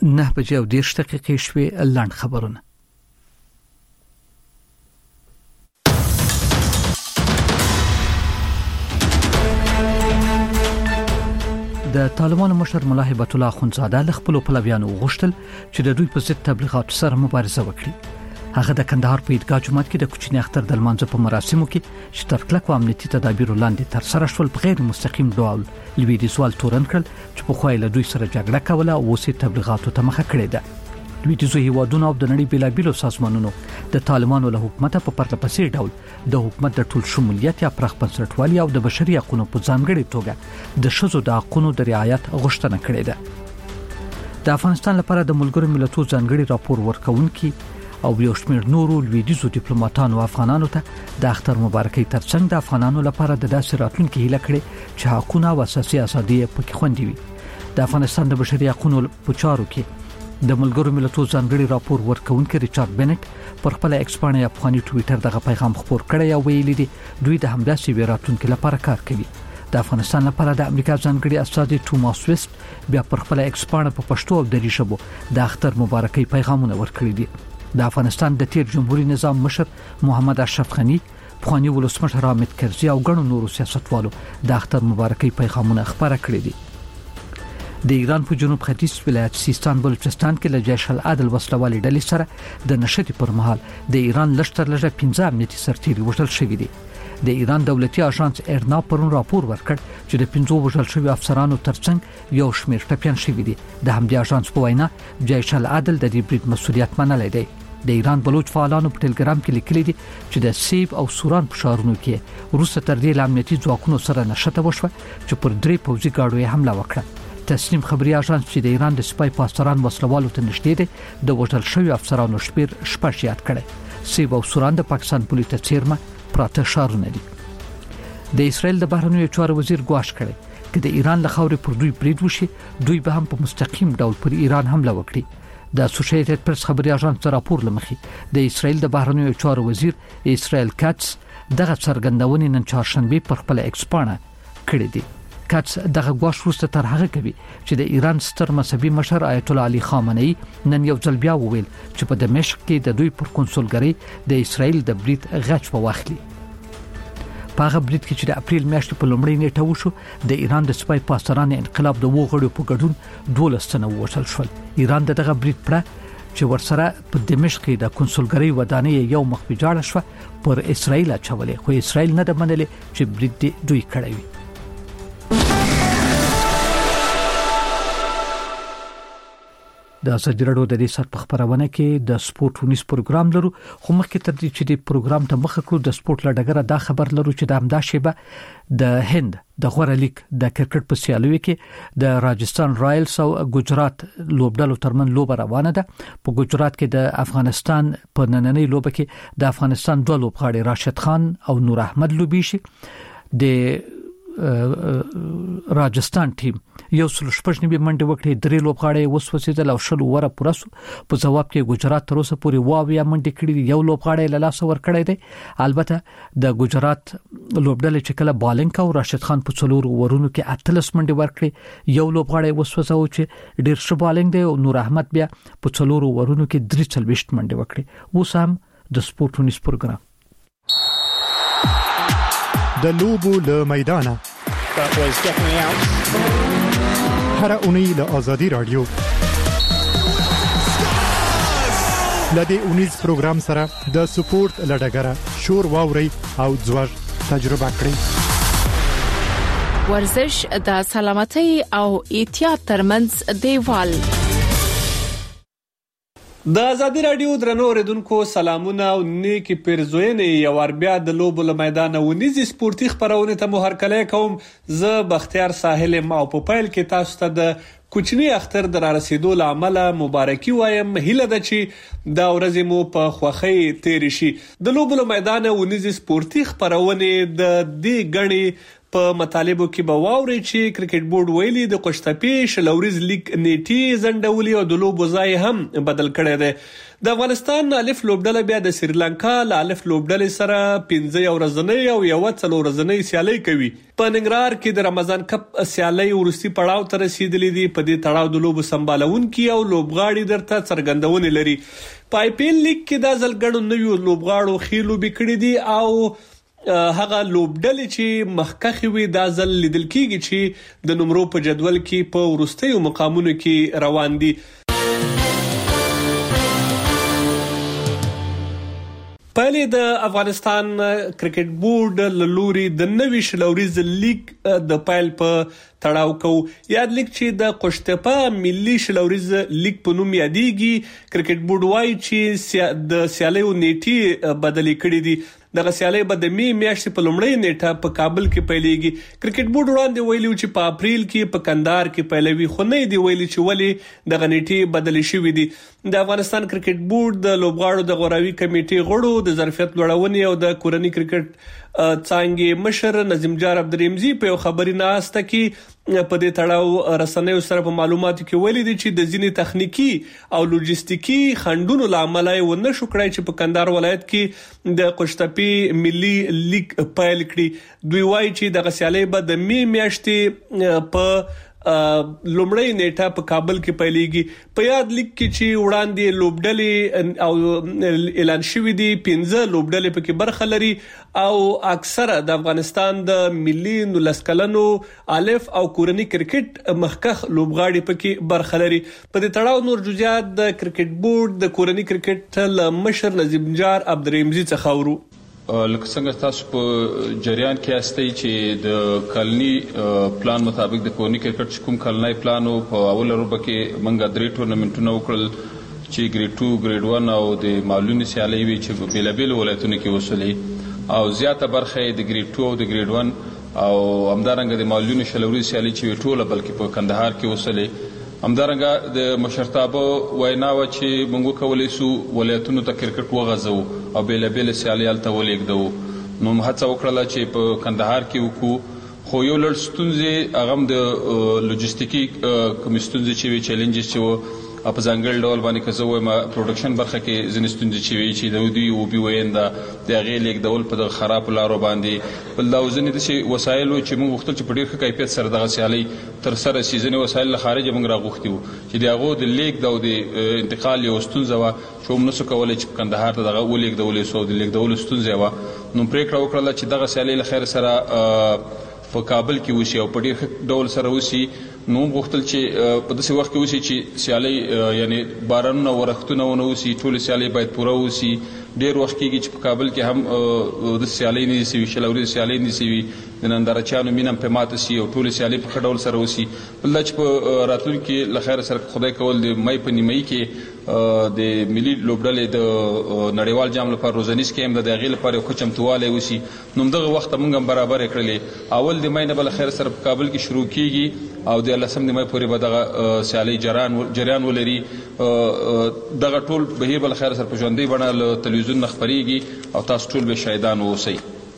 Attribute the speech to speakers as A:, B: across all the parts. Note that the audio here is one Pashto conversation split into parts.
A: 9:10 شوي لاند خبرونه. د طالبانو مشر ملا هیبت الله اخوندزاده له خپل پلویانو غوښتل چې د دوی په ضد تبلیغاتو سره مبارزه وکړي. هغه د کندهار په عیدګاه جومات کې د کوچني اختر د لمانځه په مراسمو کې چې تر کلکو امنیتي تدابیرو لاندې ترسره شول په غیر مستقیم ډول لویدیځوال تورن کړل چې په خوایله دوی سره جګړه کوله او اوس تبلیغاتو ته مخه کړې ده. لویدیځو هیوادونو او د نړۍ بیلابیلو سازمانونو د طالبانو له حکومت په پرله پسې ډول د حکومت د ټول شمولیت یا پراخ بنسټوالي او د بشري حقوقو په ځانګړي توګه د شذو د حقوقو د رعایت غوښتنه کړې ده. د افغانستان لپاره د ملګرو ملتونو ځانګړي راپور ورکونکي او یو شمېر نورو لویدیځو ډیپلوماټانو افغانانو ته د اختر مبارکي ترڅنګ د افغانانو لپاره د داسې راتلونکي هیله کړې چې حقوقونه او اساسي ازادي پکې خوندي وي. د افغانستان د بشري حقوقو په چارو کې د ملګرو ملتونو ځانګړي راپور ورکونکي ریچارډ بنټ پر خپل ایکس باندې افغاني ټوئیټر دغه پیغام خپور کړی او ویلي دی دوی د همداسې ویراتونکو لپاره کار کوي. د افغانستان لپاره د امریکا ځانګړي استاد توماس ویست بیا پر خپل ایکس باندې په پښتو او دری ژبه د اختر مبارکي پیغامونه ورکړي دي. د افغانستان د تیر جمهوریت نظام مشر محمد اشرف غنی، پخوانی ولسمشر حامد کرزي او ګڼو نورو سیاستوالو د اختر مبارکي پیغامونه خبره کړي دي. د ایران په جنوب ختیځ ولایت سیستان بلوچستان کې له جیش العدل وسلوالي ډلې سره د نشټي پر مهال د ایران لشتر لږه 15 امنیتي سرتیري وژل شوي دي. د ایران دولتي اژانس ارنا پرون راپور ورکړ چې د 15 وژل شوي افسرانو ترڅنګ یو شمېر ټپيان شوي دي. د همدې اژانس په وینا جیش العدل د دې برید مسؤلیت منلی دی. د ایران بلوچ فعالانو په ټلګرام کې لیکلي دي چې د سیب او سوران په ښارونو کې روسه تر دې امنیتي ځواکونو سره نشته وشوه چې پر 3 پوځي ګاډو یې حمله وکړه. تسنیم خبري اژانس چې د ایران د سپای پاسداران وسلوالو ته نږدې دي د وژل شوي افسرانو شمېر شپږ یاد کړي. سیب او سوران د پاکستان پولیس ته چیرمه پراته ښارونه دي. د اسرائیل د بهرنیو چارو وزیر ګواښ کړي چې د ایران له خاورې پر دوی برید وشي دوی به هم په مستقیم ډول پر ایران حمله وکړي. د اسوسییټډ پریس خبري اژانس راپور لمخي د اسرائیل د بهرنیو چارو وزیر اسرائیل کاتس دغه څرګندونې نن چهارشنبه پر خپل ایکس باندې کړې دي. کاتس دغه ګواښ وروسته تر هغه کوي چې د ایران ستر مذهبي مشر آیت الله علي خامنه‌ای نن یو ځل بیا وویل چې په دمشق کې د دوی پر کنسولګری د اسرائیل د برید غچ په واخلي. په هغه برید کې چې د اپریل میاشتې په لومړۍ نیټه وشو د ایران د سپای پاسدارانو انقلاب د وغړو په ګډون 12 تنه وژل شول. ایران دغه برید پړه چې ورسره په دمشق کې د کنسولګری ودانۍ یو مخ بجاړه شو پر اسرائیل اچولې خو اسرائیل نه د منلې چې برید دوی کړی وي. د ازادي راډیو د دې سات په خبرونه کې د سپورت ونیس پروګرام لرو خو مخکې تر دې چې د پروګرام ته مخه کړو د سپورت لړګره دا خبر لرو چې د همدا شیبه د هند د غوړه لیگ د کرکټ په سیالیو کې د راجستان رایلز او ګجرات لوبډلو ترمن لوبه روانه ده. په ګجرات کې د افغانستان په نننۍ لوبه کې د افغانستان دوه لوبغاړي راشد خان او نور احمد لوبي شي. د راجستان ټیم یو سل شپږنیمه منډه وکړه، درې لوبغاړي وسوسېدل او شل وره پرسو. په جواب کې ګجرات تر اوسه پورې واویا منډه کړې، یو لوبغاړي له لاس ور کړی دی. البته د ګجرات لوبډلې چې کله بالینګ او راشد خان په څلور ورونو کې 38 منډه ورکړي، یو لوبغاړي وسوسه او چې ډیر ښه بالینګ دی او نور احمد بیا په څلور ورونو کې 43 منډه وکړي. اوس هم د سپورت ونیس پروګرام
B: د لوبو له میدانه
C: That was definitely out.
B: هر اونۍ له آزادي رادیو لدې اونیز پروګرام سره د سپورت لړګره شور واوري او ځوړ تجربه کړئ.
D: ورزش د سلامتۍ او احتیاط ترمنځ دیوال.
E: د ازادي رادیو درنو اوریدونکو سلامونه او نیکی پیرزوینې یو ور بیا د لوبو له میدان ونیزي سپورتي خبرونه ته مهرکلی کوم. زه بختیار ساحل ما په پیل کې تاسو ته د کوچنی اختر در رسیدو لامل مبارکي وایم. هیله ده چې دا ورځې مو په خوښۍ تیر شي. د لوبو له میدان ونیزي سپورتي خبرونه د دې غني په مطالبو کې به واوري چې کرکټ بورډ ویلي د قشتپې شلوريز لیگ نیټي زندولي او د لوبو ځای هم بدل کړی دی. د افغانستان الف لوبډله بیا د سریلانکا له الف لوبډلې سره 15 ورځنۍ او 4 ورځنۍ سیالي کوي. په ننګرهار کې د رمضان کپ سیالي ورستی پړاو ته رسیدلې دي. په دې تړاو د لوبو سمبالونکي او لوبغاړي درته څرګندونه لري. په آی پی ایل لیگ کې د ځلګړو نویو لوبغاړو خېلو بکړې دي او هغه لوبډلې چې مخکخي وي دا ځل لیدل کیږي چې د نمرو په جدول کې په ورستیو مقامونو کې روان دي. پهلې د افغانستان کرکټ بورډ له لوري د نوي شلوريز لیگ د پایل په تړاو کو یاد لیگ چې د قشتپه ملي شلوريز لیگ په نوم یادېږي. کرکټ بورډ وايي چې د سیالیو نیټي بدلې کړې دي. دغه سیالي به د می میاشتې په لومړۍ نیټه په کابل کې پیلېږي. کرکټ بورډ وړاندې ویلي چې په اپریل کې په کندهار کې پیلوي خو نه دی ویلي چې ولې دغه نیټې بدلې شوې دي. د افغانستان کرکټ بورډ د لوبغاړو د غوراوي کمیټې غړو د ظرفیت لوړونې او د کورني کرکټ څانګې مشر نظیم جار عبدالرحمزي په یو خبري ناسته کې په دې تړاو رسنیو سره په معلوماتو کې ویلي دي چې د ځینې تخنیکی او لوجستیکي خنډونو لامل یې ونه شو کړای چې په کندهار ولایت کې د قشتپې ملي لیگ پیل کړي. دوی وایي چې د غسیالي به د می میاشتې په لومړی نیټه په کابل کې پیلېږي. په یاد لیگ کې چې وړاندې لوبډلې او اعلان شوې دي 15 لوبډلې پکې برخه لري او اکثره د افغانستان د ملي 19 کلنو الف او کورني کرکټ مخکخ لوبغاړي پکې برخه لري. په دې تړاو نور جزئیات د کرکټ بورډ د کورني کرکټ مشر نظیم جار عبدالرحمزي څخه ورو.
F: لکه څنګه تاسو په جریان کې استئ چې د کلنی پلان مطابق د کورني کرکټ کوم کلنی پلان او په اوله روبه کې منګه 3 ټورنمنټونه وکړل چې ګریډ 2 ګریډ 1 او د معلومي سیالي وی چې بیلابل ولایتونو کې وصلې او زیاته برخه د ګریډ 2 او د ګریډ 1 او همدارنګه د معلومي شلوري سیالي چې ټوله بلکې په کندهار کې وصلې. همدارنګه د مشرتابه ویناو چې موږ کولای سو ولایتونو ته کرکټ وغځو او بیلابل سیالي الته ولېږدو. نو هڅه وکړه چې په کندهار کې وکړو خو یو لړ ستونزې هغه د لوجستیکي کوم ستونزې چې وی چیلنجز چې په ځانګړي ډول باندې که زه وایم پروډکشن برخه کې ځینې ستونزې چې وي چې د دوی او بي وینده د هغې لیږدول په دغه خرابو لارو باندې بل دا ځینې داسې وسایل وو چې موږ غوښتل چې په ډېر ښه کیفیت سره دغه سیالۍ ترسره شي. ځینې وسایل له خارجه موږ راغوښتي وو چې د هغو د لیږد او د انتقال یو ستونزه وه چې هم نسو کولی چې په کندهار ته دغه ولېږدولی سو. د لیږدولو ستونزه وه نو پرېکړه وکړله چې دغه سیالۍ له خیر سره په کابل کې وشي او په ډېر ښه ډول سره وشي. نو غوښتل چې په داسې وخت کې وشي چې سیالۍ یعنی بارانونه ورښتونه ونه وشي ټولې سیالۍ باید پوره وشي. ډېر وخت کېږي چې په کابل کې هم د سیالۍ نه دي سوي شلوري سیالۍ نه دي سوي د نندارچیانو مینه هم پرې ماته شي او ټولې سیالۍ په ښه ډول سره وشي. بل دا چې په راتلونکي له خیره سره خدای کول د مۍ په نیمایي کې د ملي لوبډلې د نړیوال جام لپاره روزنیز کې هم د هغې لپاره یو ښه چمتووالی وشي. نو همدغه وخت موږ هم برابرې کړلې. اول د مۍ نه به له خیر سره په کابل کې شروع کېږي او د 18 مۍ پورې به دغه سیالۍ جریان ولري. دغه ټول بهیر به له خیر سره په ژوندۍ بڼه له تلویزیون نه خپرېږي او تاسو ټول به شاهدان واوسئ.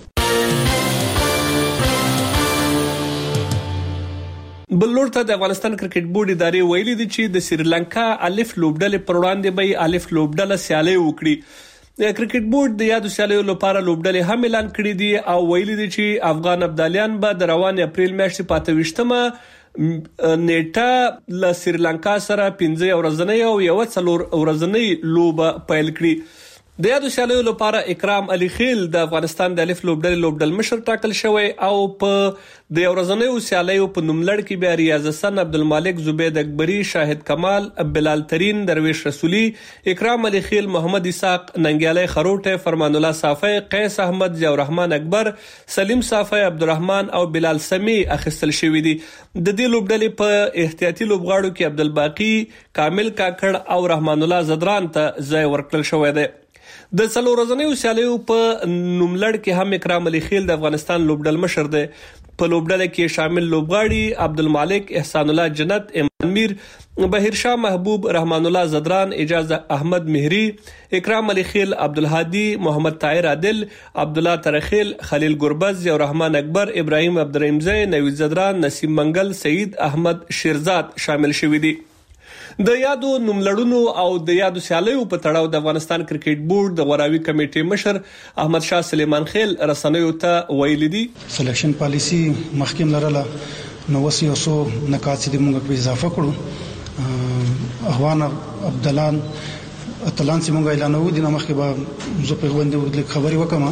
E: بل لور ته د افغانستان کرکټ بورډ ادارې ویلي دي چې د سریلانکا الف لوبډلې پر وړاندې به الف لوبډله سیالي وکړي. د کرکټ بورډ د یادو سیالیو لپاره لوبډلې هم اعلان کړې دي او ویلي دي چې افغان ابدالیان به د روان اپریل میاشتې په 28مه نیټه له سریلانکا سره 15 ورځنۍ او 4 ورځنۍ لوبه پیل کړي. د یادو سیالیو لپاره اکرام علي خیل د افغانستان د الف لوبډل مشر ټاکل شوی او په د ورځنیو سیالیو په نوملړ کې بیا ریاض حسن عبدالمالک زبید اکبری شاهد کمال بلال ترین درویش رسولی اکرام علي خیل محمد اسحاق ننګیالی خروټه فرمان الله صافی قیس احمد ضیاء الرحمن اکبر سلیم صافی عبدالرحمن او بلال سمی اخیستل شوی دي. د دې لوبډلې په احتیاطي لوبغاړو کې عبدالباقی کامل کاکړ او رحمان الله زدران ته ځای ورکړل شوی دی. د څلور ورځنیو سیالیو په نوملړ کې هم اکرام علي خیل د افغانستان لوبډل مشر دی. په لوبډله کې شامل لوبغاړي عبدالمالک احسان الله جنت ایمان میر بهیر شاه محبوب رحمان الله زدران اجاز احمد مهری اکرام علي خیل عبدالهادي محمد طاهر عادل عبد الله ترخیل خلیل گربز او رحمان اکبر ابراهیم عبدالرحیم زئی نوید زدران نسیم منګل سعید احمد شیرزاد شامل شوي دي. د یادو نوملړونو او د یادو سیالیو په تړاو د افغانستان کرکټ بورډ د غوراوي کمیټې مشر احمد شاه سلیمان خیل رسنیو ته ویلي دي
G: سلیکشن پالیسی محکم لرله نو وسی اوسو نکات دې موږ په اضافه کړو احوان عبدالان اتلان چې موږ اعلان وو د مخکې به زه په باندې خبري وکم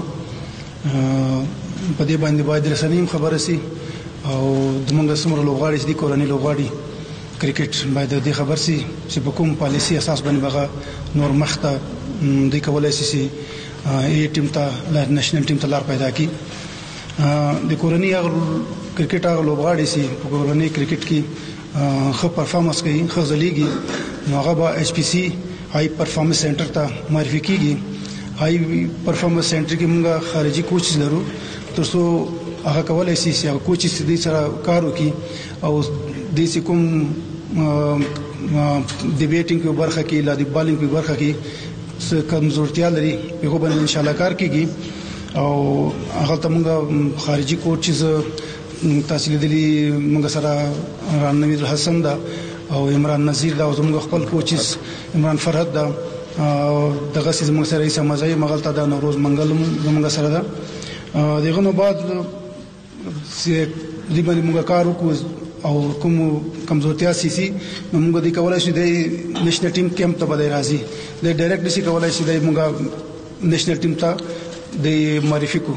G: په دې باندې باید رسنیم خبره سي او د موږ سمره لوغاړي دي کورنۍ لوغاړي کرکټ باید د خبر سي چې په کوم پالیسي اساس باندې بغه نور مخته د کولای شي ای ټیم ته لا نېشنل ټیم ته لار پیدا کی د کورنۍ کرکټ هغه لوبغاړي سي په کورنۍ کرکټ کې خو پرفارمنس کوي خو ځلېږي نو هغه به ایچ پی سی هاي پرفارمنس سنټر ته معرفي کیږي هاي پرفارمنس سنټر کې موږ خارجي کوچ لرو ترڅو هغه کولای شي چې هغه کوچ دې سره کار وکړي او د کوم د بیټینګ په برخه کې لا د بالینګ په برخه کې څه کمزورتیا لري په هغه باندې ان شاء الله کار کیږي او هغه ته موږ خارجي کوچز تحصیل دي موږ سره رانوید حسن دا او عمران نذیر دا او موږ خپل کوچز عمران فرحت دا دغه سیس موږ سره یې سمځي مغلطه دا نوروز منګل موږ سره دا دغه نو بعد چې دې باندې موږ کار وکړو او کوم کمزورتیا سي نو موږ د کولای شو د نېشنل ټیم کیمپ ته بدای راځي د ډایرکټ سي کولای شي د موږ نېشنل ټیم ته د معرفي کو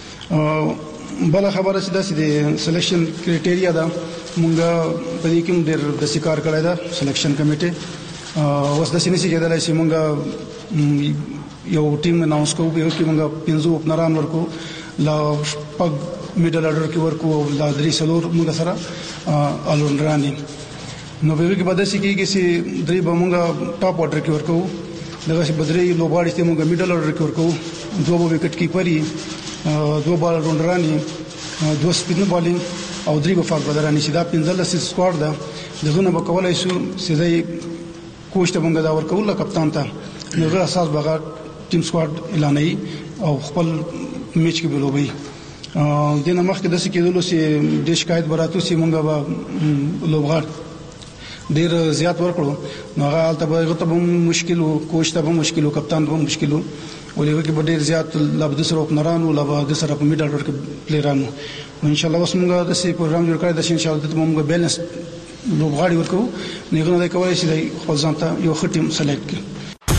G: بل خبره چې د سلیکشن کرایټیریا دا موږ په دې کې ډېر د سکار کړای دا سلیکشن کمیټه اوس د سینې کې کېدای شي موږ یو ټیم اناونس کوو یو کې موږ 15 اوپنران ورکو لا پګ میډل اډر کې ورکو لا درې سلور موږ سره الونرانی نو به کې بده شي چې درې به موږ ټاپ اډر کې ورکو دغه چې بدرې لوباړي چې موږ میډل اډر کې ورکو دوه وکټ کیپري دوه بال الونرانی دوه سپین بالینګ او درې په فاک بدرانی چې دا 15 سکواډ ده دغه نه کولای شو چې کوچ ته موږ دا ورکو لا کپتان ته نو اساس بغا ټیم سکواډ اعلانوي او خپل میچ کې بلوبي د نمخ کې د سکیدلو سي د شکایت براتو سي مونږه به لوبغاړ ډیر زیات ورکړو نو هغه البته به مشکل او کوچ ته به مشکل او کپتان به مشکل ولې کې ډیر زیات لابد سره اوپنرانو لابد سره په میډل ورک پلیرانو ان شاء الله وسمږه د سي پروګرام جوړ کړی د ان شاء الله موږ بیلنس لوبغاړي ورکو نه غواړي کولای شي خپل ځان ته یو ټیم سلیکټ کړي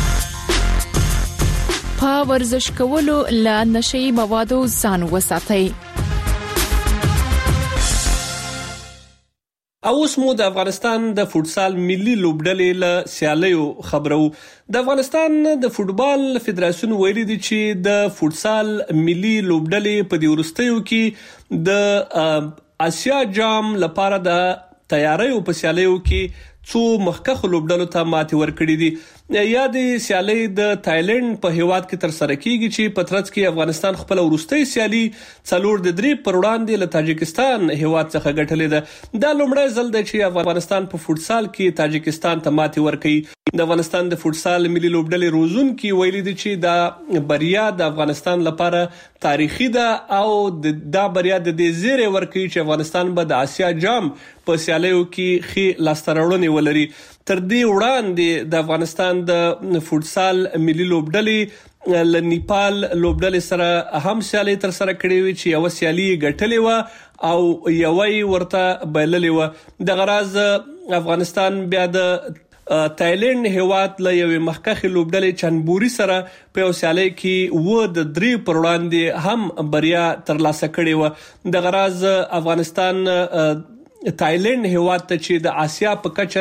D: په ورزش کولو له نشئی موادو ځان وساتئ.
E: اوس مو د افغانستان د فوتسال ملي لوبډلې له سیالیو خبرو. د افغانستان د فوتبال فدراسیون ویلي دی چې د فوتسال ملي لوبډلې په دې ورستیو کې د آسیا جام لپاره د تیاریو په سیالیو کې څو مخکخ لوبډلو ته ماتې ورکړې دي. یا د سیالي د تایلند په هیواد کې تر سره کیږي چې په ترڅ کې افغانستان خپل ورستۍ سیالي 4-3 پر وړاندې له تاجکستان هیواد څخه ګټلې ده. دا لومړی ځل دی چې افغانستان په فوتسال کې تاجکستان ته ماتې ورکړي. د افغانستان د فوتسال ملي لوبډلې روزونکي ویلي دي چې دا بریا د افغانستان لپاره تاریخي ده او دا بریا د دې زیری ورکړي چې افغانستان به د آسیا جام په سیالیو کې خې لاستراوړنې ولري. تر دې وړاندې د افغانستان د فوتسال ملي لوبډلې له نیپال لوبډلې سره هم سیالي تر سره کړې وي چې یو سیالي ګټلې و او یوې ورته بایللې و. د غراز افغانستان بیا د تایلند هیواد له یوې مخکخې لوبډلې چنبوري سره په یو سیالي کې 3 پر وړاندې هم بریا ترلاسه کړې و. د غراز افغانستان تایلند هیواد ته چې د آسیا په کچه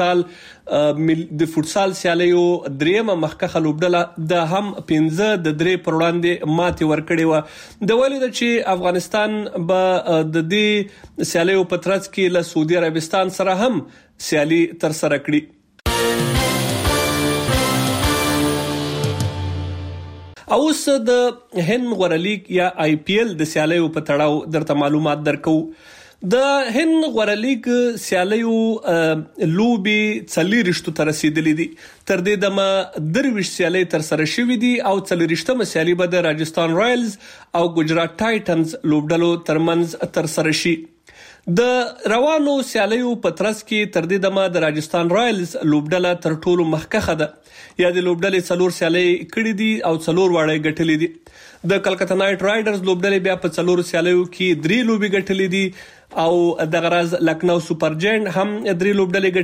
E: د فوتسال سیالیو درېمه مخکخه لوبډله د هم 15-3 پر وړاندې ماتې ورکړې و. د ویلي ده چې افغانستان به د دې سیالیو په ترڅ کې له سعودي عربستان سره هم سیالي تر سره کړي. اوس د هند غوره لیګ یا IPL د سیالیو په تړاو درته معلومات درکو. د هند غوره لیګ سیالیو لوبي 40 ته رسیدلې دي. تر دې دمه 23 سیالۍ تر سره شوې دي او 40مه سیالي به د راجستان رایلز او ګجرات ټایټنز لوبډلو ترمنځ تر سره شي. د روانو سیالیو په ترڅ کې تر دې دمه د راجستان رایلز لوبډله تر ټولو مخکخه ده. یا د لوبډلې 4 سیالۍ کړې دي او 4 واړه ګټلې دي. د کلکته نایټ رایډرز لوبډلې بیا په 4 سیالیو کې 3 لوبي ګټلې دي او د غرض لکنو سپر جاینټ هم 3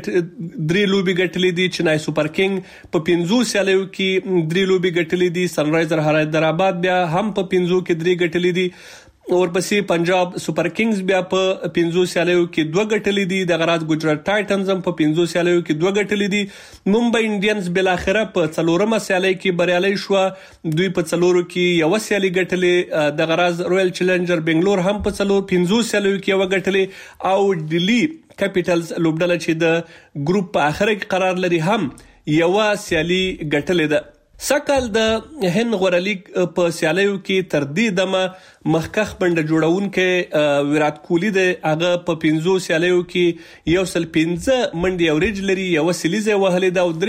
E: لوبي ګټلې دي. چنای سپر کینګ په 15 سیالیو کې 3 لوبي ګټلې دي. سنرایزر حیدرآباد بیا هم په 15 کې 3 ګټلې دي. ورپسې پنجاب سپر کینګز بیا په 15 سیالیو کې 2 ګټلې دي. د غرض ګجرات ټایټنز هم په 15 سیالیو کې 2 ګټلې دي. ممبئی انډینز بل اخره په 4مه سیالي کې بریالي شو. دوی په 4 کې یو سیالي ګټلې. د غرض رویل چیلنجر بنگلور هم په 15 سیالیو کې یو ګټلې او ډیلی کیپټلز لوبډله چې د ګروپ په اخره کې قرار لري هم یو سیالي ګټلې ده. سکل د هند غوره لیګ په سیالیو کې تر دې دمه مخکخ بنډه جوړونکې ویرات کوهلی د هغه په 15 سیالیو کې 115 منډي اوريج لري. یو سلیزه وهلې ده او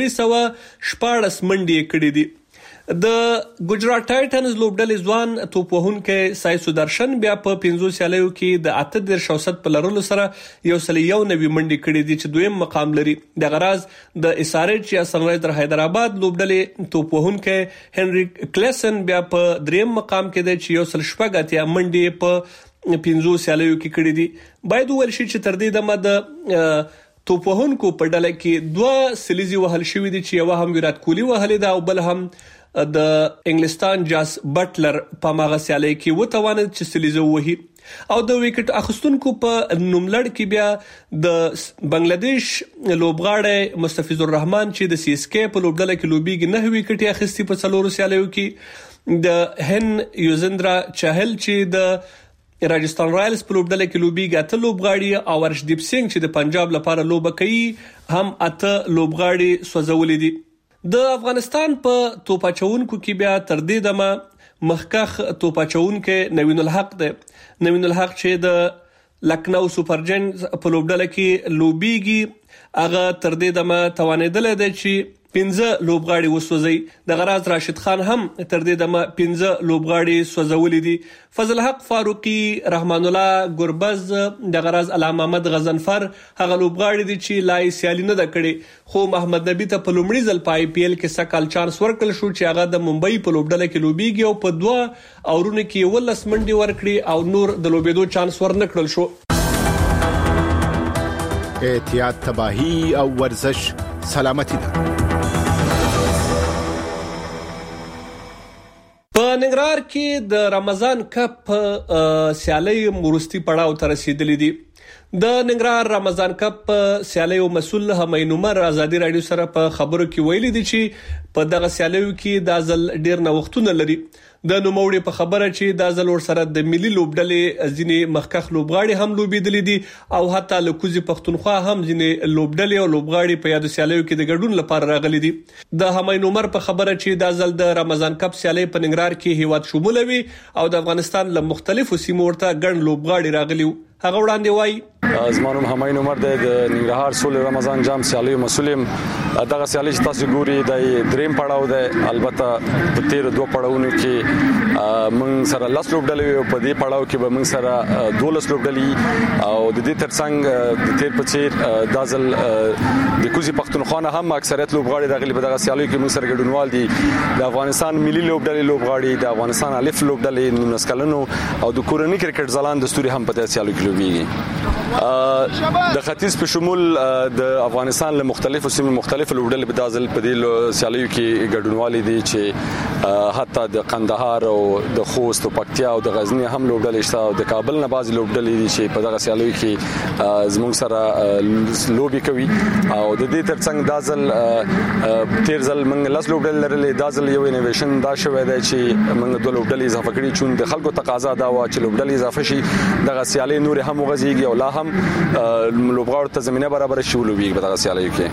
E: 314 منډي کړې دي. د ګجرات ټایټنز لوبډلې ځوان توپ وهونکې سای سودرشن بیا په 15 سیالیو کې د 18 په لرلو سره 191 منډي کړې دي چې دویم مقام لري. د غرض د SRH یا سنرایزر حیدرآباد لوبډلې توپ وهونکې هنری کلیسن بیا په 3م مقام کې دی چې 116 منډي په 15 سیالیو کې کړې دي. باید وویل شي چې تر دې دمه د توپ وهونکو په ډله کې 2 سلیزي وهل شوې دي چې یو هم ویرات کوهلی وهلې ده او بل هم د انګلستان جاس بټلر په ماغه سیالي کې وتوانید چې سلیزه وهي. او د وکټ اخستونکو په نوملړ کې بیا د بنگلاديش لوبغاړی مستفیض الرحمن چې د CSK په لوبډله کې لوبيږي 9 وکټي اخیستي په 4 سیالیو کې. د هن یوزندرا چاهل چې د راجستان رایلز په لوبډله کې لوبيږي 8 لوبغاړي او ارشدیپ سنگ چې د پنجاب لپاره لوبه کوي هم 8 لوبغاړي سوځولې دي. د افغانستان په توپاچونکو کې بیا تر دې دمه مخکخ توپاچونکو نوین الحق ده. نوین الحق چې د لکنو سپر جاینټ په لوبډله کې لوبيږي هغه تر دې دمه توانیدل دی چې 15 لوبغاړي وسوځي. د غرض راشد خان هم تر دې دمه 15 لوبغاړي سوځولې دي. فضل حق فاروقي، رحمان الله ګربز، د غرض علامه محمد غزنفر هغه لوبغاړي دي چې لای سیالي نه د کړي. خو محمد نبی ته په لومړي ځل په IPL کې سکل چانس ورکړل شو چې هغه د ممبئی په لوبډله کې لوبيږي او په 2 اورونو کې 11 منډي ورکړي او نور د لوبېدو چانس ورنکړل شو.
H: احتیاط تباہی او ورزش سلامتی ده.
E: په ننګرهار کې د رمضان کپ سیالي وروستي پړاو ته رسیدلې دي. د ننګرهار رمضان کپ سیالیو مسول همین عمر ازادي رادیو سره په خبرو کې ویلي دي چې په دغه سیالیو کې د ځل ډیر نوښتونه لري. د نوموړي په خبره چې د ځل ور سره د ملي لوبډلې ځینې مخکخ لوبغاړي هم لوبېدلې دي او حتی له کوزي پښتونخوا هم ځینې لوبډلې او لوبغاړي په یادو سیالیو کې د ګډون لپاره راغلي دي. د همین عمر په خبره چې د ځل د رمضان کپ سیالي په ننګرهار کې هیواد شمولوي او د افغانستان له مختلفو سیمو ورته ګڼ لوبغاړي راغلي. هغه وړاندې وایي
I: زمونږ همین عمر د ننګرهار سول رمضان جام سیالي مسولم دغه سیالي چې تاسو ګوري د دریم پړاو ده. البته په 13 پړاوونو کې موږ سره لاس لوبډلې په دې پړاو کې به موږ سره 12 لوبډلې او د دې ترڅنګ د تیر په چیر د ځل د کوزي پښتونخوا هم اکثریت لوبغاړي راغلي په دغه سیالي کې موږ سره ګډونوال دي. د افغانستان ملي لوبډلې لوبغاړي، د افغانستان الف لوبډلې، نسکلنو او د کورنۍ کرکټ ځلان د ستوري هم په دې سیالي کې د ختیځ په شمول د افغانستان له مختلفو سیمو مختلف لوبډلې په دازل په دې سیالیو کې ګډونوالي دي چې حتی د قندهار او د خوست او پکتیا او د غزنی هم لوبډلې شته او د کابل نه بعض لوبډلې دي چې په دغه سیالیو کې زموږ سره لوبي کوي او د دې ترڅنګ دازل تیر ځل موږ لاس لوبډلې لرلې. دازل یو انویشن دا شوی دی چې موږ د لوبډلې اضافه کړې چې د خلکو تقاضا دا و چې لوبډلې اضافه شي. دغه سیالي نور پورې هم وغځيږي او لا هم لوبغاړو ته زمينه برابر شي ولوبي په دغه سیالیو کې.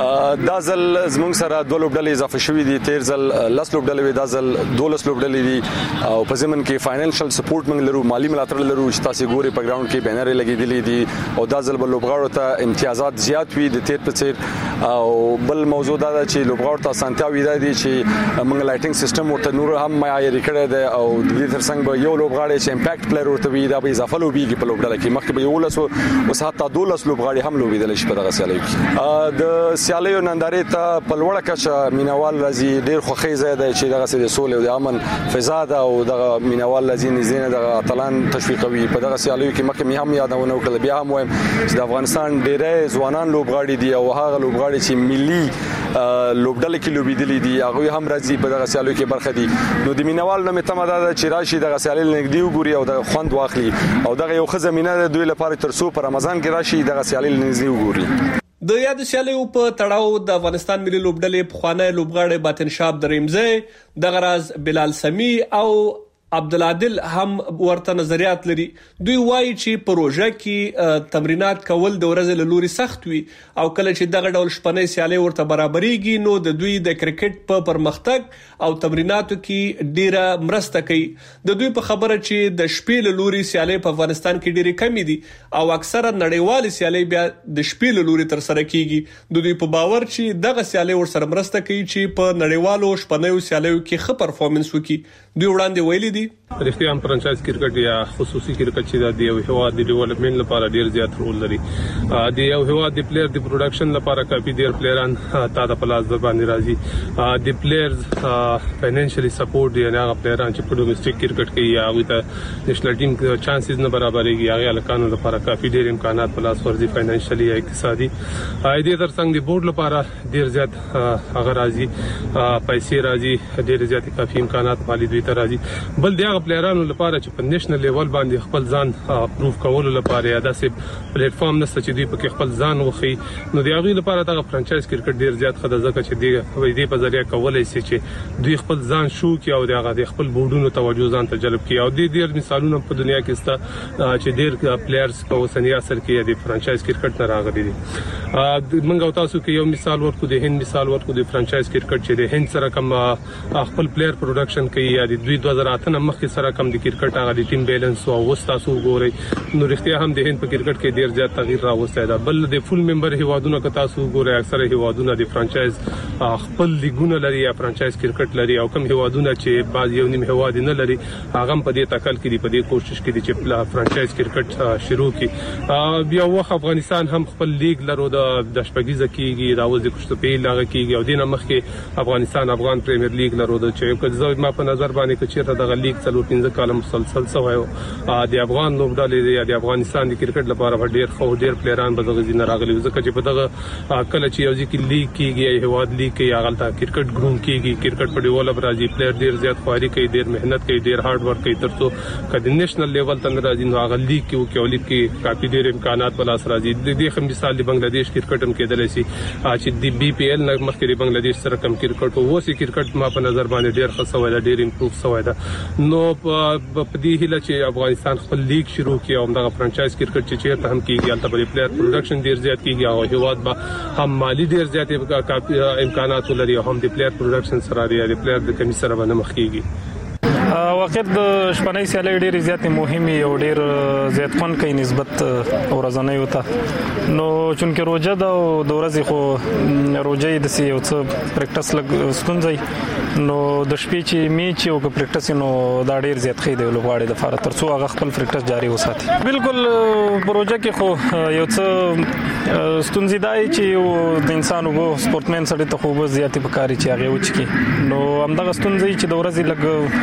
I: دا ځل زموږ سره 2 لوبډلې اضافه شوې دي. تیر ځل 10 لوبډلې دا ځل 12 لوبډلې دي او په ضمن کې فاینانشل سپورټ موږ لرو، مالی ملاتړ لرو چې تاسو ګوري په ګراوند کې بینر لګېدلې دي او دا ځل به لوبغاړو ته امتیازات زیات وي د تیر په څیر. او بل موضوع دا چې لوبغاړو ته اسانتیا وي دي چې موږ لایټینګ سیستم ورته نور هم معیاري کړی دی او د دې ترڅنګ به یو لوبغاړی چې امپیکټ پلیئر ورته وي دا به اضافه لوبيږي په لوبډله کې. مخکې به 11 او حتی 12 لوبغاړي هم لوبېدل شي په دغه سیالیو کې. د سیالیو نندارې ته په لوړه کچه مینوال راځي، ډېر خوښي زیاده چې دغه سره سولې او د امن فضا ده او دغه مینوال راځي نږدې دغه اتلان تشویقوي په دغه سیالیو کې. مخکې هم یادونه وکړه، بیا هم وایم چې د افغانستان ډېرې ځوانان لوبغاړي دي او هغه لوبغاړي چې ملي لوبډله کې لوبېدلې دي هغه هم راځي په دغه سیالیو کې برخه دي. نو د مینوال نه متمه ده چې راشي دغه سیالي نږدې وګوري او د خوند واخلي او دغه یو خزمینه د دوی لپاره ترڅو په رمضان کې راشي دغه سیالي نږدې وګوري.
E: د یاد سیالیو په تړاو د افغانستان ملي لوبډلې پخوانی لوبغاړی باطن شاب دریمزی، دغه راز بلال سمی او عبدالعادل هم ورته نظریات لري. دوی وایي چې پروژه کې تمرینات کول د ورځې له لوري سخت وي او کله چې دغه ډول شپنۍ سیالي ورته برابرېږي نو د دوی د کرکټ په پرمختګ او تمریناتو کې ډیره مرسته کوي. د دوی په خبره چې د شپې له لوري سیالي په افغانستان کې ډیره کمی دي او اکثره نړیوال سیالي بیا د شپې له لوري تر سره کیږي. د دوی په باور چې دغه سیالي ورسره مرسته کوي چې په نړیوالو شپنۍ سیالیو کې ښه پرفورمنس وکړي. دوی وړاندې ویلي
J: رښتیا هم فرانچایز کرکټ یا خصوصي کرکټ چې د یو هیواد د ډیولپمنٹ لپاره ډیر زیات رول لري. د یو هیواد د پلیئر د پروډکشن لپاره کافي ډیر پلیئران تا د پلاس د باندې راځي. د پلیئرز فاینانشلی سپورټ دی نه پلیئران چې په ډومېسټک کرکټ کې یا هغه ته نېشنل ټیم چانسز نه برابرېږي هغه لکانو لپاره کافي ډیر امکانات پلاس ورزي فاینانشلی یا اقتصادي اېدې ترڅنګ د بورډ لپاره ډیر زیات هغه راځي پیسې راځي ډیر زیات کافي امکانات مالی دوی ته راځي. بل د هغه پلیئرانو لپاره چې په نېشنل لیول باندې خپل ځان پروف کولو لپاره یا داسې پلیټ فارم نشته چې دوی په خپل ځان وخی نو د هغه لپاره د فرانچایز کرکټ ډیر زیات خدای ځکه چې دې په ذریعہ کولای شي چې دوی خپل ځان شو کې او د هغه خپل بورډونو توجه ځان ته جلب کړي. او د ډیر مثالونه په دنیا کې ستا چې ډیر پلیئرز په اوسنی عصر کې د فرانچایز کرکټ نه راغلي دي. موږ تاسو کې یو مثال ورکو د هند مثال ورکو د فرانچایز کرکټ چې د هند سره کوم خپل پلیئر پروډکشن کوي یا د 2008 مخکې سره کوم د کرکټ هغه د ټیم بیلانس او وستاسو ګوري نو رښتیا هم د هند په کرکټ کې ډیر زیات تغییر راوستي دا. بل د فول ممبر هیوادونو که تاسو ګوري اکثره هیوادونه د فرانچایز خپل لیګونه لري یا فرانچایز کرکټ لري او کوم هیوادونه چې بعض یو نیم هیواد نه لري هغه په دې تکل کې په دې کوشش کې چې فرانچایز کرکټ شروع کړي. بیا وخت افغانستان هم خپل لیګ لرو د شپږیزه کېږي دا وځي کوشته په لاغه کېږي او دینه مخکې افغانستان افغان پریمیر لیګ لرو د چې ما په نظر باندې چې دغه لیګ 4-5 کال مسلسل سوایو د افغان لوبډلې یا د افغانستان د کرکټ لپاره ډیر خو ډیر پلیئران به دغه زینه راغلي ځکه چې په دغه کله چې یو ځکه لیګ کېږي هیواد لیګ کې هغه ته کرکټ ګروم کېږي کرکټ په ډیولپ راځي پلیئر ډیر زیات خواري کوي ډیر مهنت کوي ډیر هارد ورک کوي ترڅو کله نېشنل لیول ته راځي نو هغه لیګ کې او کې لیګ کې کافي ډیر امکانات پلاس راځي. د دې خم مثال د بنگلاديش کرکټ هم کېدل شي چې د بي پی ایل نه مخکې د بنگلاديش سره کم کرکټ او وسی کرکټ ما په نظر باندې ډیر ښه سوی دا ډیر امپروف سوی دا. نو په دې هیله چې افغانستان خپل لیګ شروع کړي او دغه فرانچایز کرکټ چې چیرته هم کېږي البته په پلیئر پروډکشن ډیر زیات کېږي او هیواد به هم مالی ډیر زیات امکانات لري او هم د پلیئر پروډکشن سره لري د پلیئر د کمی سره باندې مخ کېږي.
K: واقع د شپنۍ سیالۍ ډېرې زیاتې مهمې او ډېر زیات خوند کوي نسبت ورځنیو ته. نو چونکې روژه ده او د ورځې خو روژه یې داسې یو څه پریکټس لږ ستونزه نو د شپې چې میچ او که پریکټس نو دا ډېر زیات ښه دی لوبغاړي دپاره تر څو هغه خپل پریکټس جاري وساتي. بالکل په روژه کې خو یو څه ستونزې دا چې د انسان وګو سپورټمن سړي ته خو به زیاتې پکاري چې هغې وچکي نو همدغه ستونزې چې د ورځې لږ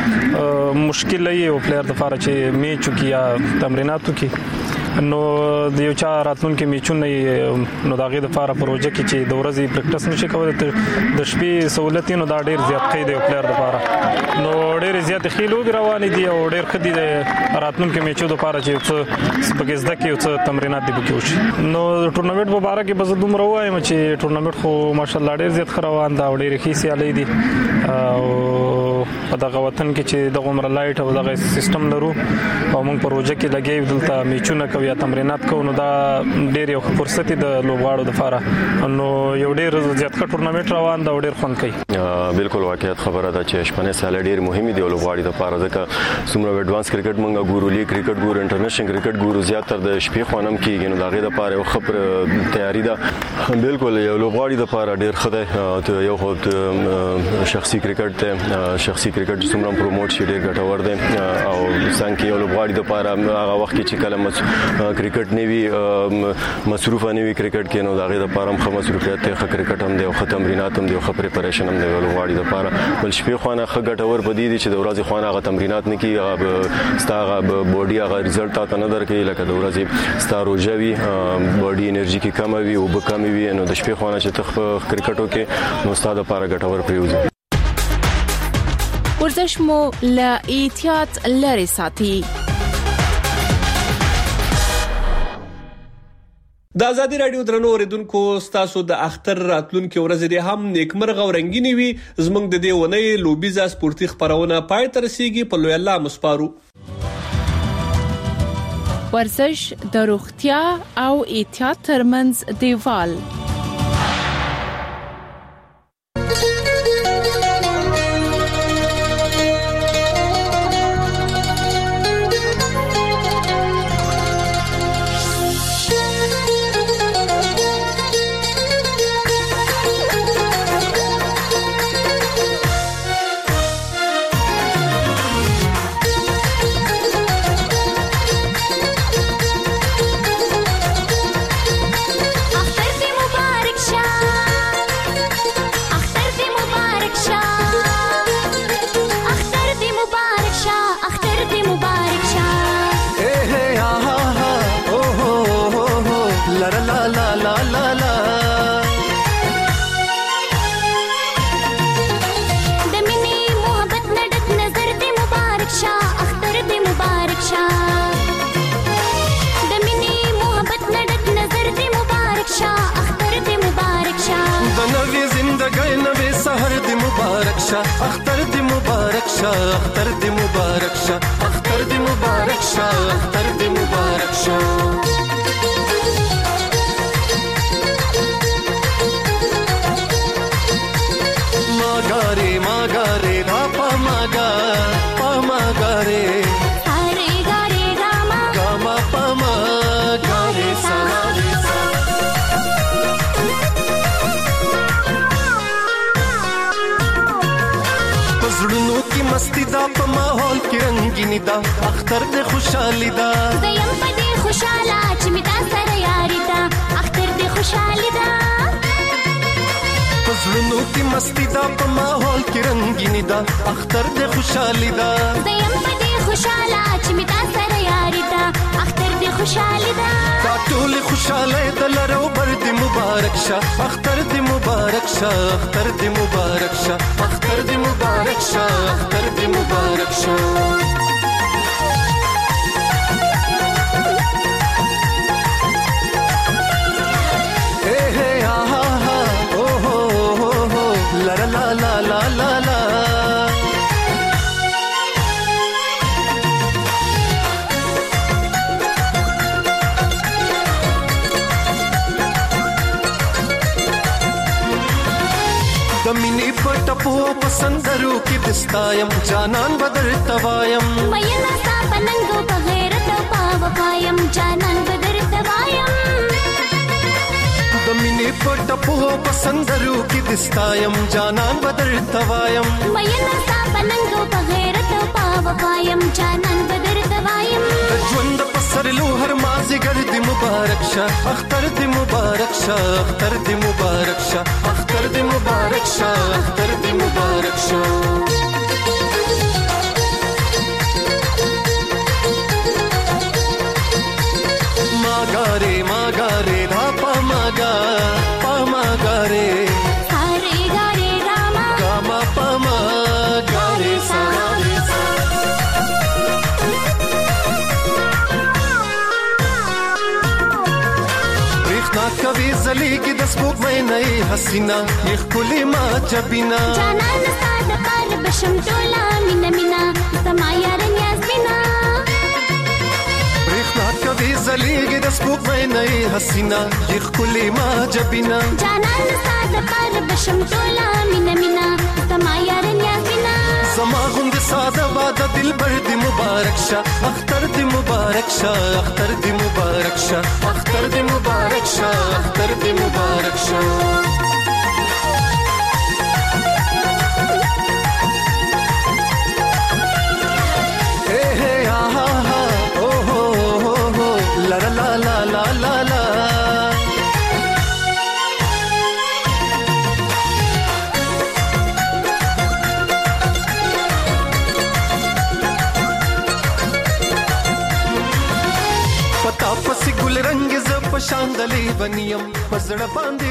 K: مشکل یې او پلیئر لپاره چې میچ وکړي یا تمرینات وکړي نو د یو چا راتلونکي میچونه نو د هغې دپاره په روژه کې چې د ورځې پریکټس نشي کولی د شپې سهولت نو دا ډېر زیات ښه دی د پلیئر دپاره نو ډېرې زیاتې ښې لوبې روانې دي او ډېر ښه دي د راتلونکي میچو دپاره چې یو څه پکې زده کړي یو څه تمرینات دې پکې وشي. نو د ټورنمنټ په باره کې به زه دومره ووایم چې ټورنمنټ خو ماشاءالله ډېر زیات ښه روان ده او ډېرې ښې سیالۍ دي او په دغه وطن کې چې د عمر لایټ او دغه سیستم لرو او موږ پروژه کې لګي دلته میچونه کوي یا تمرینات کوو، نو دا ډېر یو فرصت دی د لوبغاړو لپاره. نو یو ډېر زیات ښه ټورنمنټ روان دا ډېر خوند کوي.
L: بالکل واقعیت خبره ده چې شپنې سال ډېر مهمه دی لوبغاړي لپاره، ځکه څومره ایڈوانس کرکټ موږ ګورو، لیګ کرکټ ګورو، انټرنیشنل کرکټ ګورو، زیاتره د شپې خوانم کیږي، نو دغه لپاره یو خبر تیاری ده. بالکل یو لوبغاړي لپاره ډېر ښه دی. یو خو شخصي کرکټ ته شخصي کرکټ څومره پروموټ شي ډېر ګټور دی، او څنګه یو لوبغاړي لپاره هغه وخت کې چې کله کرکټ نه وي مصروف نه وي کرکټ کې، نو دغه لپاره هم ښه مصروفیت دی، ښه کرکټ هم دی او ښه تمرینات هم دی او ښه پریپریشن هم دی لوبغاړي لپاره. بل شپې خوانه ښه ګټور بدی دي چې د ورځې خوانه هغه تمرینات نه کوي، هغه ستاره بوډي هغه رزلټ تاسو نه درکې، لکه د ورځې ستاره روجوي بوډي انرژي کې کم وي او به کم وي، نو د شپې خوانه چې تخ کرکټو کې نو ستاره لپاره ګټور پریوزي.
D: ورزش مو له احتیاط لري ساتي.
E: د ازادي رادیو درنو اوریدونکو، تاسو د اختر راتلونکو ورځې دې هم نیکمرغه او رنگینی وي. زموږ د دې ونې لوبیزه سپورتي خبرونه پای ته رسیږي. په لوی الله مسپارو.
D: ورزش د روغتیا او احتیاط ترمنځ دیوال.
M: اختر دی مبارک شاه، اختر دی مبارک شاه، اختر دی مبارک شاه، اختر دی مبارک شاه. ماګاره ماګاره پاپا ماګا پاماګاره
N: اره ګاره ګاما
M: ګاما پاماګاره سلام سلام. زړونو کې مستی دا په ماحول کې رنگینی دا، اختر دې خوشحالي دا،
N: زیم په دې خوشاله چې می تا سره یاري دا، اختر دې خوشحالي دا.
M: زړونو کې مستی دا په ماحول کې رنگینی دا، اختر دې خوشحالي دا،
N: زیم په دې خوشاله چې می تا سره یاري دا، اختر دې خوشحالي دا.
M: دا ټول خوشاله د لرو بر دې مبارک شه، اختر دې مبارک شه، اختر دې مبارک شه، اختر دې مبارک شه، اختر دې مبارک شه. اے اے آ ها او هو هو لا لا لا لا لا لا. د مینې په ټپو پسندرو کې دستایم جانان بدر توایم،
N: مېنا تا پننګو په غیرت او پاوقایم جانان بدر توایم.
M: د مینې په ټپو پسندرو کې دستایم جانان بدر توایم،
N: مېنا تا پننګو په غیرت او پاوقایم جانان بدر توایم.
M: د ژوند په سرلو هر مازیګر دې مبارک شه، اختر دې مبارک شه، اختر دې مبارک شه، اختر دې مبارک شه، اختر دې مبارک شه. ماګاره ماګاره دا پاماګا پاماګاره
N: اره ګاره ګاما
M: ګاما پاماګاره سلام سلام. برېښنا کوي زلیږي د سپوږمۍ نه حسینا، یخ کلی ما جبینا
N: جانان ستا د پاره بشم ټولا مینا مینا زما یار یاسمینا
M: برېښنا کوي زلیږي د سپوږمۍ نه حسینا یې ښکلې ما جبینا
N: جانان ستا دپاره بشم ټولا مینا مینا زما یار یاسمینا
M: زما غوندې ساده واده دلبر دې مبارک شه اختر دې مبارک شه اختر دې مبارک شه اختر دې مبارک شه اختر دې مبارک شه پتا پسی ګل رنگ ز پشاندلې بنیم پزړه باندې